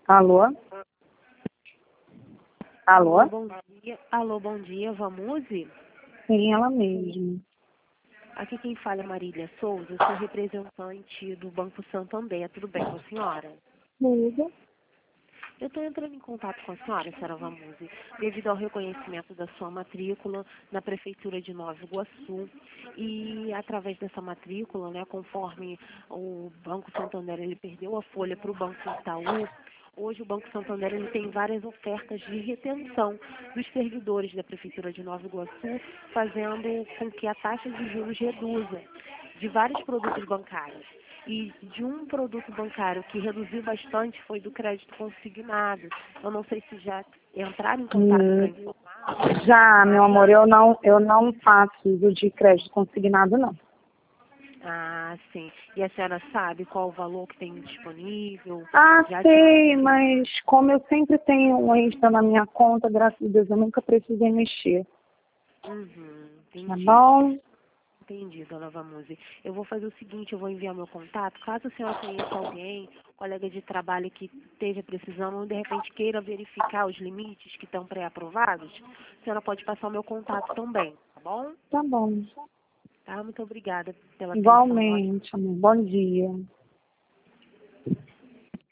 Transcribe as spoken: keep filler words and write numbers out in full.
Alô? Alô? Alô, bom dia. Alô, bom dia, Vamuse? Sim, ela mesma. Aqui quem fala é Marília Souza, eu sou representante do Banco Santander. Tudo bem com a senhora? Tudo. Eu estou entrando em contato com a senhora, senhora Vamuse, devido ao reconhecimento da sua matrícula na Prefeitura de Nova Iguaçu. E através dessa matrícula, né, conforme o Banco Santander ele perdeu a folha para o Banco Itaú, hoje o Banco Santander ele tem várias ofertas de retenção dos servidores da Prefeitura de Nova Iguaçu, fazendo com que a taxa de juros reduza de vários produtos bancários. E de um produto bancário que reduziu bastante foi do crédito consignado. Eu não sei se já entraram em contato para Hum, informar. já, meu amor, eu não, eu não faço uso de crédito consignado, não. Ah, sim. E a senhora sabe qual o valor que tem disponível? Ah, Já sei, tive... mas como eu sempre tenho um extra na minha conta, graças a Deus, eu nunca precisei mexer. Uhum, Tá entendi. bom? Entendi, dona Vamuse. Eu vou fazer o seguinte, eu vou enviar meu contato. Caso a senhora conheça alguém, colega de trabalho que esteja precisando, ou de repente queira verificar os limites que estão pré-aprovados, a senhora pode passar o meu contato também, tá bom? Tá bom. Tá? Muito obrigada pela atenção. Ótimo. Igualmente, amor. Bom dia.